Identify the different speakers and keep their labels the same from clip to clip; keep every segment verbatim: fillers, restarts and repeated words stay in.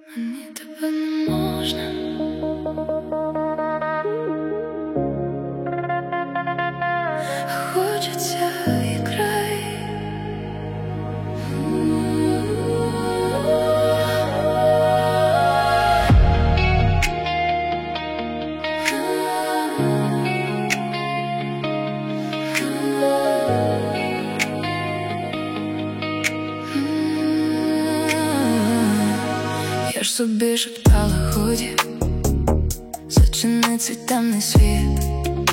Speaker 1: Мені тебе не можна. Хочеться і край. Я ж собі шептала, годі, зачини цей темний світ.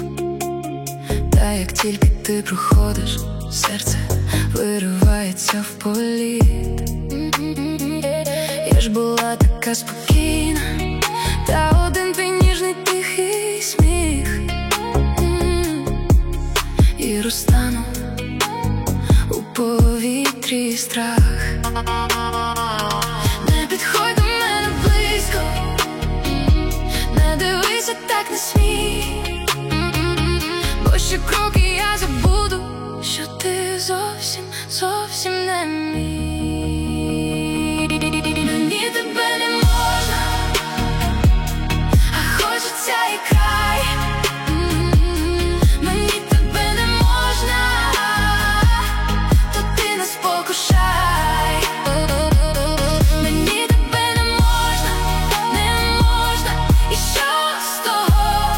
Speaker 1: Та як тільки ти проходиш, серце виривається в політ. Я ж була така спокійна, та один твій ніжний тихий сміх і розтану у повітрі страх. Не підходь до мене близько, не дивися так, не смій, бо ще кроки я забуду, що ти зовсім, зовсім не мій. Мені тебе не можна, а хочеться і край. Мені тебе не можна, то ти не спокушай. Мені тебе не можна, не можна, і що з того?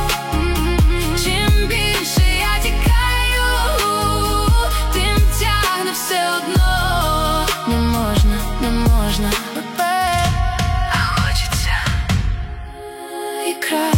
Speaker 1: Чим більше я тікаю, тим тягне все одно. Не можна, не можна, а хочеться і край.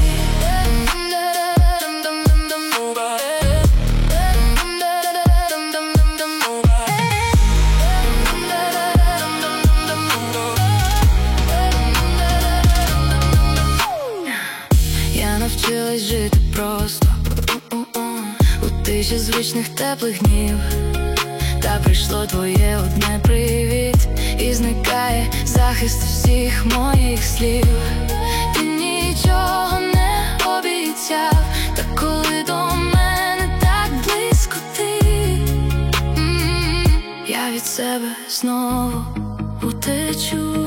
Speaker 1: Я навчилась жити просто у тиші звичних теплих днів. Та прийшло твоє одне привіт, і зникає захист всіх моїх слів. Ти нічого не обіцяв, та коли до мене так близько ти, я від себе знову утечу.